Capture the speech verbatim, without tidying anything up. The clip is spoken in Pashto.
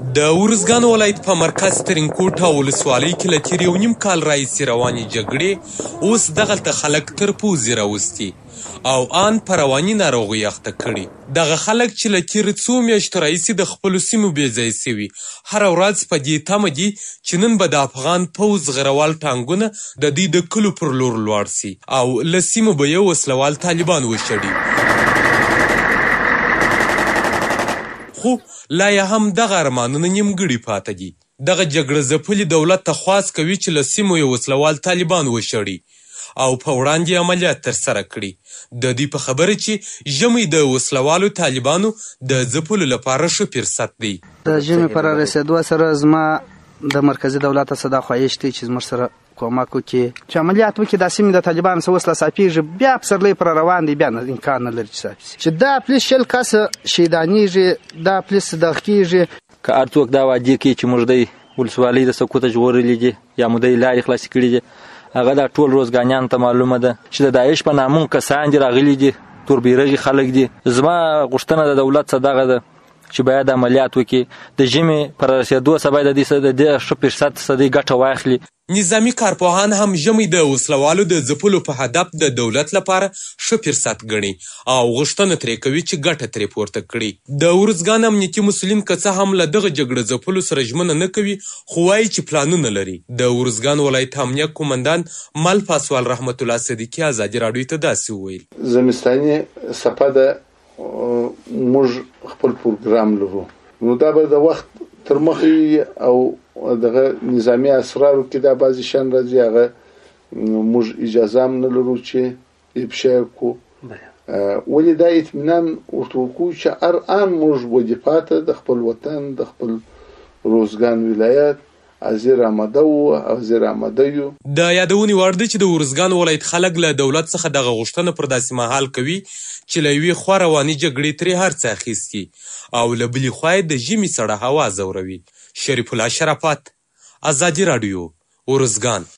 د ارزګان ولایت په مرکز ترینکوټ ولسوالۍ کې له تېر یو نیم کال راهیسې روانې جګړې اوس دغلته خلک تر پوزې راوستي او آن په رواني ناروغۍ اخته کړي. دغه خلک چې له تېرو څو میاشتو راهیسې د خپلو سیمو بېځایه سوي هره ورځ په دې تمه دي چې نن به د افغان پوځ غروال ټانګونه د دوی د کلو پر لور لوړ سي او له سیمو به یې وسلوال طالبان وشړي. خو لا یې هم دغه ارمانونه نیمګړي پاته دي. دغه جګړه ځپلي دولت ته خواست کوي چې له سیمو یې وسلوال طالبان وشړي او په وړاندې عملیات ترسره کړي. د دوی په خبره چې ژمی د وسلوالو طالبانو د ځپلو لپاره ښه فرصت دی. د ژمي پر رسېدو سره زما د مرکزي دولت څخه دا خواهش دی چې زموږ سره کومک وکړي چې عملیات وکړي. دا سیمې د طالبانو څخه وسله صافېږي، بیا پسرلی پر روان دی، بیا امکان نه لري چې صافې شي. چې دا پولیس شل کسه شهیدانېږي، دا پولیس دغه کېږي. که هر څوک دا وعدې کوي چې موږ دی ولسوالۍ د سقوطه ژغورلي دي یا مو دی لارې خلاصې کړي دي، هغه دا ټول روزګانیانو ته معلومه ده چې د داعش په نامون کسان دي راغلي دي، توربیرغي خلک دي. زما غوښتنه د دولت څخه دغه ده چې باید عملیات وکړي. د ژمي پر رسېدو څخه باید د دې ښه فرصت څخه دوی ګټه واخلي. نظامي کارپوهان هم ژمی د وسلوالو د ځپلو په هدف د دولت لپاره ښه فرصت ګڼي او غوښتنه ترې کوي چې ګټه ترې پورته کړي. د ارزګان امنیتي مسؤلین که څه هم له دغه جګړه ځپلو سره ژمنه نه کوي، خو وایي چې پلانونه لري. د ارزګان ولایت امنیه قومندان مل پاسوال رحمت الله صدیقي ازادي راډیو ته داسې وویل: زمستاني څپه ده، موږ خپل پروګرام لرو، نو دا به د وخت تر مخې او دغه نظامي اسرارو کې دا بعضې شیان راځي، هغه موږ اجازه هم نه لرو چې افشا یې کړو. ولې دا اطمینان ورته ورکوو چې هر آن موږ وظیفه ته د خپل وطن د خپل روزګان ولایت حاضر آماده وو، حاضر آماده یو. د یادونې وړ دی چې د ارزګان ولایت خلک له دولت څخه دغه غوښتنه پر داسې مهال کوي چې له یوې خوا رواني جګړې ترې هر څه اخیستي او له بلې خوا یې د ژمي سړه هوا ځوروي. شریف الله شرافت، ازادي راډیو، ارزګان.